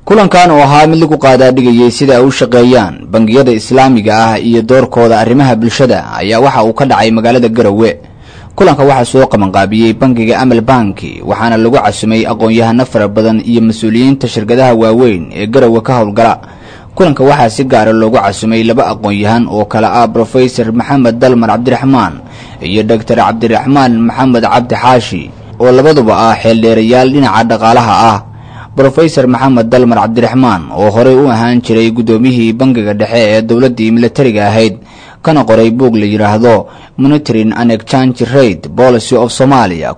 kulankan oo ahaa mid lagu qaadaadhigayay sida ay u shaqeeyaan bangiyada islaamiga ah iyo doorkooda arrimaha bulshada ayaa waxa uu ka dhacay magaalada Garowe. kulanka waxaa soo qabanqaabiyay bangiga Amal Banki waxaana lagu casumay aqoon-yahano fara badan iyo mas'uuliyiinta shirkadaha waaweyn ee Garowe ka howlgala. kulanka waxaa si gaar ah loogu casumay laba aqoon-yahan oo kala ah Professor Maxamed Dalmar Cabdiraxmaan iyo Dr. Cabdiraxmaan Maxamed Cabdi Xaashi oo labaduba ah xeeldheerayaal dhinaca dhaqaalaha ah. Professor Maxamed Dalmar Cabdiraxmaan oo horey u ahaan jiray gudoomiyihii bangiga dhexe ee dawladda militariga ahayd kana qoray buug la yiraahdo Monitoring and Exchange Rate Policy of Somalia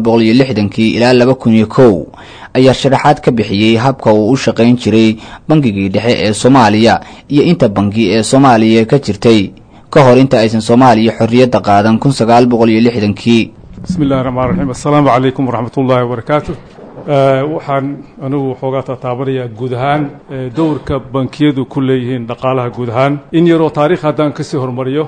1960 ilaa 2001 ayaa sharaxaad ka bixiyay habka uu u shaqeyn jiray bangigii dhexe ee Soomaaliya iyo inta bangi ee Soomaaliya ka jirtay ka hor inta aysan Soomaaliya xorriyadda qaadan 1960. Bismillahir Rahmanir Rahim. Assalamu alaykum wa rahmatullahi wa barakatuh. waxaan anigu xoogaa taabanayaa guud ahaan doorka bankiyadu ku leeyihiin dhaqaalaha guud ahaan in yaroo taariikh haddaan ka sii hormariyo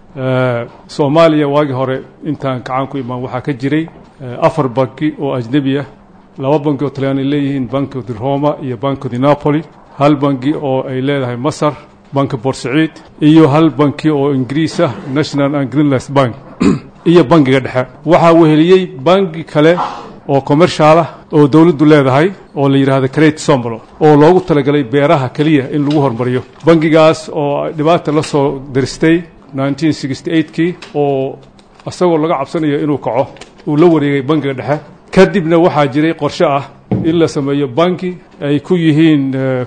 Soomaaliya waagii hore intaan gacan ku imaan waxaa ka jiray 4 banki oo ajnabi ah 2 banki oo Talyaani leeyihiin Banco di Roma iyo Banco di Napoli 1 banki oo ay leedahay Masar Banco Port Said iyo 1 banki oo Ingiriis ah National and Greenland Bank iyo bankiga dhexe waxaa weheliyay banki kale oo commercial ah oo dawladdu leedahay oo la yiraahdo Credit Sombolo oo loogu talagalay beeraha kaliya in lagu hormariyo bankigaas oo dhibaato la soo diristay 1968kii oo asagoo laga cabsanayo inuu kaco uu la wareegay bankiga dhexe kadibna waxaa jiray qorshe ah in la sameeyo banki ay ku yihiin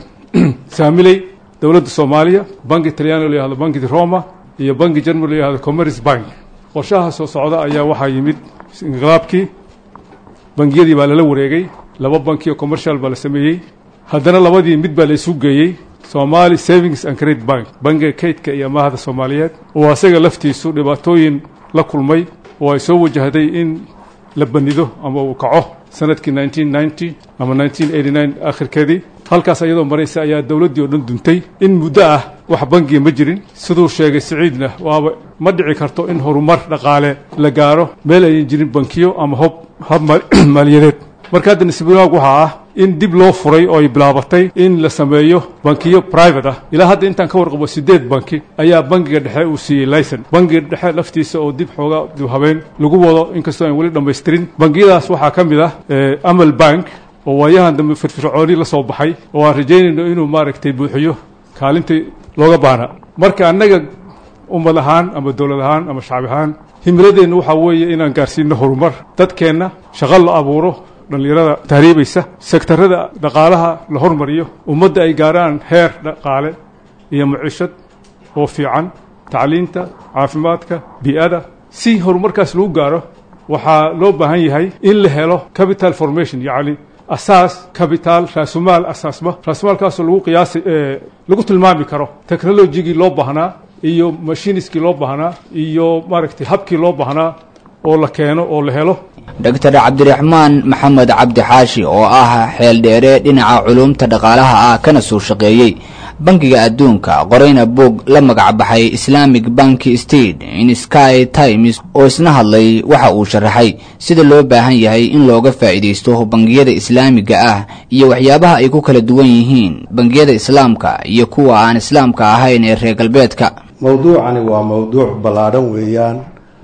saamilay dawladda Soomaaliya banki Talyaani la yiraahdo Banco di Roma iyo banki German la yiraahdo Commerce Bank qorshaha soo socda ayaa waxaa yimid inqilaabkii bangiyadii baa la wareegay 2 banki oo commercial baa la sameeyay haddana labadii mid baa la isu geeyay Somali Savings and Credit Bank bangiga kaydka iyo amaahda Soomaaliyeed oo asaga laftiisu dhibaatooyin la kulmay oo ay soo wajahday in la banido ama uu kaco sanadkii 1990 ama 1989 akhirkeedii halkaas iyadoo maraysa ayaa dawladdii oo dhan duntay in muddo ah wax bangi ma jirin sidoo sheegay Saciidna waaba ma dhici karto in horumar dhaqaale la gaaro meel ay jirin bankiyo ama hab maaliyadeed marka hadda nisbadaha waxa ah in dib loo furay oo ay bilaabatay in la sameeyo bankiyo private ah ilaa hadda intaan ka warqabo 8 banki ayaa bankiga dhexe uu siiyay license bankiga dhexe laftiisa oo dib xooga dib habeen lagu wado inkastoo aan wali dhameystirin bangiyadaas waxaa ka mid ah Amal Bank oo waayahan dambe firfircooni la soo baxay oo aan rajaynayno inuu maaragtay buuxiyo kaalintii looga baahna marka annaga ummad ahaan ama dawlad ahaan ama shacab ahaan himradeena waxa weeye inaan gaarsiino horumar dadkeena shaqo la abuuro dhalinyarada taariibaysa sektarada dhaqaalaha la hormariyo ummadda ay gaaraan heer dhaqaale iyo maciishad oo fiican tacliinta caafimaadka bi'ada si horumarkaas lagu gaaro waxaa loo baahan yahay in la helo capital formation yacni asaas capital raasumaal raasumaalkaas lagu qiyaasay lagu tilmaami karo technology loo baahnaa iyo machiniskii loo baahnaa iyo maaragtay habkii loo baahnaa oo la keeno oo la helo Dr. Cabdiraxmaan Maxamed Cabdi Xaashi oo ah xeeldheere dhinaca culumta dhaqaalaha ah kana soo shaqeeyay bankiga adduunka qorayna buug la magac baxay Islamic Bank State in Sky Times oo isna hadlay waxa uu sharaxay sida loo baahan yahay in looga faa'iideysto bangiyada islaamiga ah iyo waxyaabaha ay ku kala duwan yihiin bangiyada islaamka iyo kuwa aan islaamka ahayn ee reer galbeedka. mawduucani waa mawduuc ballaaran weeyaan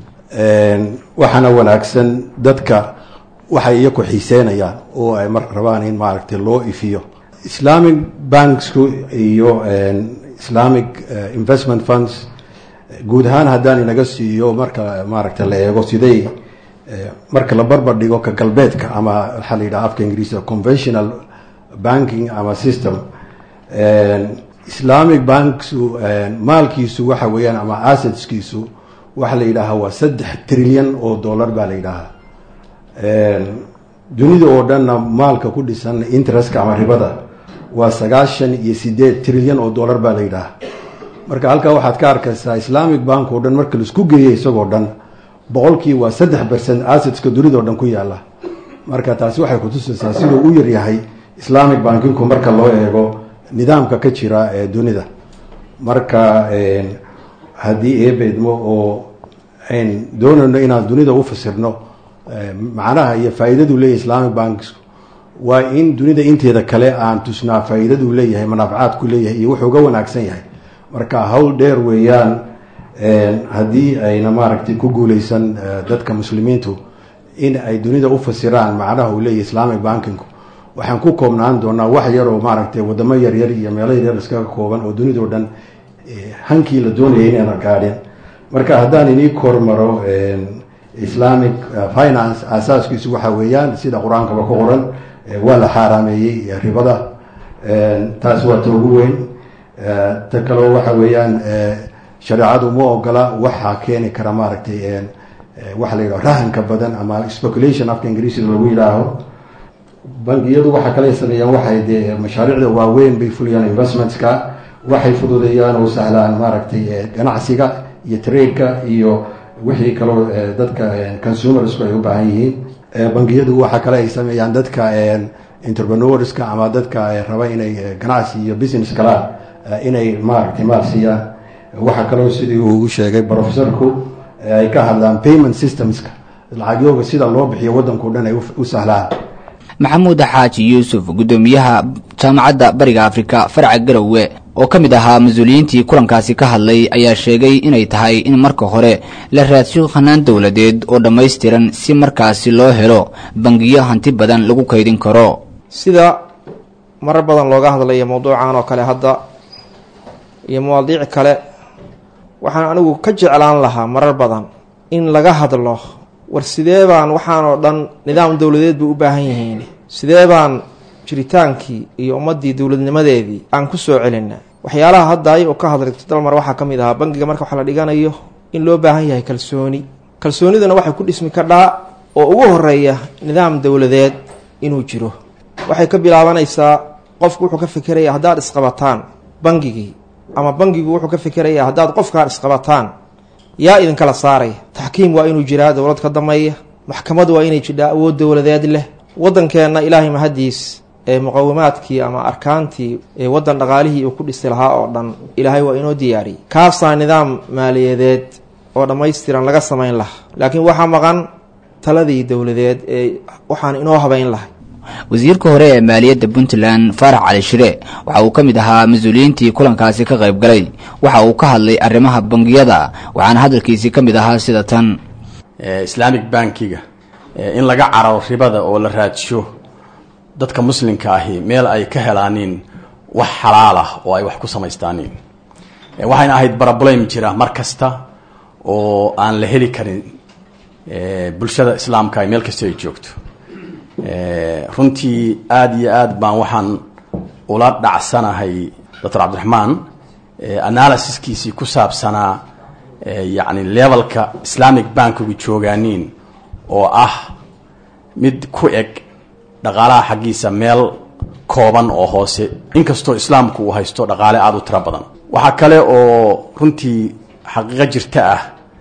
waxana wanaagsan dadka waxay iyagu xiiseynayaan oo ay mar rabaan in maaragtay loo ifiyo Islamic banks iyo Islamic investment funds guud ahaan haddaan inaga siiyo marka maaragtay la eego sidee marka la barbar dhigo ka galbeedka ama waxa la yiraahdo afka Ingiriisiga conventional banking ama system Islamic banks maalkiisu waxa weeyaan ama assetskiisu waxa la yiraahdaa waa 3 trillion oo dollar baa la yiraahdaa dunida oo dhan maalka ku dhisan interest ama ribada waa 98 trillion oo dollar baa la yiraahdaa marka halka waxaad ka arkaysaa Islamic bank oo dhan marka la isku geeyo isagoo dhan boqolkii waa 3% assetska dunida oo dhan ku yaala marka taasi waxay ku tusaysaa sidoo uu yar yahay Islamic bankinku marka loo eego nidaamka ka jira ee dunida marka haddii eebeedmo oo aan doonayno inaan dunida u fasirno macnaha iyo faa'iidadu leeyahay Islamic banks waa in dunida inteeda kale aan tusnaa faa'iidadu leeyahay, manaafacaadku leeyahay iyo wuxuu uga wanaagsan yahay. marka hawl dheer weeyaan haddii ayna maaragtay ku guuleysan dadka muslimiintu in ay dunida u fasiraan macnaha uu leeyahay islamic bankinku, waxaan ku koobnaan doonaa wax yar oo maaragtay wadamo yaryar iyo meelo yaryar iskaga kooban oo dunidao dhan hankii la doonayay inayna gaadhin. marka haddaan inii kormaro islamic finance asaaskiisu waxa weeyaan sida qur-aankaba ku qoran, waa la xaaraameeyey ribada, taas waa ta ugu weyn. ta kaleo waxa weeyaan shareecadu ma ogola waxaa keeni kara maaragtay waxa la yidhaho rahanka badan ama speculation afka ingiriisiga lagu yidhaaho. bangiyadu waxa kale sameeyaan waxay dee mashaariicda waaweyn bay fuliyaan, investmentska waxay fududeeyaan oo sahlaan maaragtay ganacsiga iyo trade-ka iyo wixii kaloo dadka consumersku ay u baahan yihiin. bangiyadu waxa kale ay sameeyaan dadka entrepreneurska ama dadka raba inay ganacsi iyo business galaan inay maaragtay maal siiyaan. waxa kaloo sidii uu sheegay professorku ay ka hadlaan payment systemska, lacagyooga sida loo bixiyo waddanka o dhan ay u sahlaan. maxamuud xaaji yuusuf gudoomiyaha jaamacadda bariga afrika farca garowe oo ka mid ahaa mas-uuliyiintii kulankaasi ka hadlay ayaa sheegay inay tahay in marka hore la raadsho hanaan dowladeed oo dhammaystiran si markaasi loo helo bangiyo hanti badan lagu kaydin karo. sida marar badan looga hadlaya mawduucan oo kale hadda iyo mawaadiic kale, waxaan anigu ka jeclaan lahaa marar badan in laga hadlo war sidee baan waxaan oo dhan nidaam dowladeed buu u baahan yihiin, sidee baan jiritaankii iyo ummaddii dowladnimadeedii aan ku soo celinaa. waxyaalaha hadda ay oo ka hadlay dalmar waxaa ka mid ahaa bangiga marka wax la dhiganayo in loo baahan yahay kalsooniduna waxay ku dhismi kadhaa oo ugu horeeya nidaam dowladeed inuu jiro. waxay ka bilaabanaysaa qofku wuxuu ka fikiraya haddaad isqabataan bangigii, ama bangigu wuxuu ka fikiraya haddaad qofkaan isqabataan yaa idinkala saaraya. taxkiim waa inuu jiraa dowlad ka dameeya, maxkamad waa inay jidhaa awood dowladeed leh. waddankeenna ilaahay mahadiis muqawimaadkii ama arkaantii waddan dhaqaalihii uu ku dhisi lahaa oo dhan ilaahay waa inoo diyaariyey. kaasaa nidaam maaliyadeed oo dhammaystiran laga samayn lahaa, laakiin waxaa maqan taladii dowladeed waxaan inoo habayn lahay. wasiirka hore ee maaliyadda puntland faarax cali shire waxa uu ka mid ahaa mas-uuliyiintii kulankaasi ka qayb galay. waxa uu ka hadlay arrimaha bangiyada, waxaana hadalkiisii ka mid ahaa sida tan. islamic bankiga in laga cararo ribada oo la raadsho dadka muslimka ahi meel ay ka helaaniin wax xalaal ah oo ay wax ku samaystaaniin, waxayna ahayd problem jira mar kasta oo aan la heli karin bulshada islaamka ay meel kasta ay joogto. runtii aada iyo aad baan waxaan ula dhacsanahay doctor cabdiraxmaan analysiskiisii ku saabsanaa yacni levelka islamic bankigu joogaaniin oo ah mid ku eg dhaqaalaha xaggiisa meel kooban oo hoose, inkastoo islaamku uu haysto dhaqaale aada u tiro badan. waxaa kale oo runtii xaqiiqo jirta ah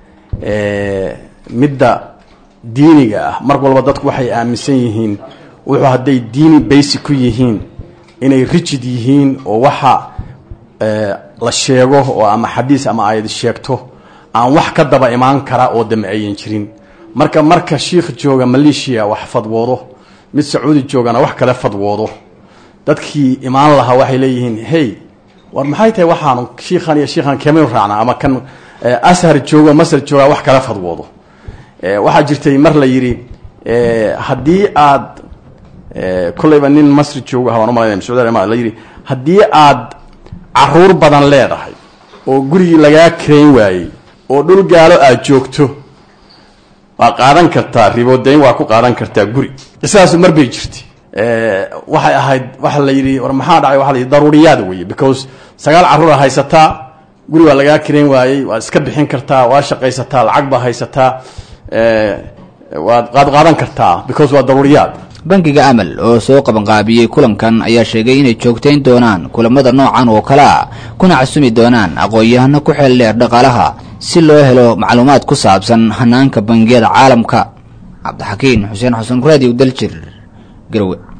midda diiniga ah. mar walba dadku waxay aaminsan yihiin wuxuu hadday diini basic ku yihiin inay rigid yihiin oo waxa la sheego oo ama xadiis ama aayad sheegto aan wax ka daba imaan kara oo damceeyan jirin. marka shiikh jooga Malaysia wax fadwoodo, mid Sacuudi joogana wax kale fadwoodo, dadkii imaan lahaa waxay leeyihiin hey war maxay tahay waxaan shiikhan keenay raacna, ama kan Ashar jooga Masar jooga wax kale fadwoodo. waxaa jirtay mar la yiri haddii aad kulayba nin Masar jooga waan u malaynaa Sacuudi ma la yiri haddii aad caruur badan leedahay oo gurigi laga keen waayay oo dhul gaalo aad joogto waa qaadan kartaa ribodeyn, waa ku qaadan kartaa guri. isaas mar bay jirtay waxay ahayd waxa la yiri war maxaa dhacay, waxa la yiri daruuriyaad weeye, because 9 caruur haysataa guri waa laga keen waayay, waa iska bixin kartaa, waa shaqaysataa, lacag ba haysataa, waad qaadan kartaa because waa daruuriyaad. bangiga amal oo soo qabanqaabiyey kulankan ayaa sheegay inay joogtayn doonaan kulamada noocan oo kale ah, kuna casumi doonaan aqoon-yahano ku xeel dheer dhaqaalaha si loo helo macluumaad ku saabsan hanaanka bangiyada caalamka. cabdixakiin xuseen xasan, Radio Daljir, Garowe.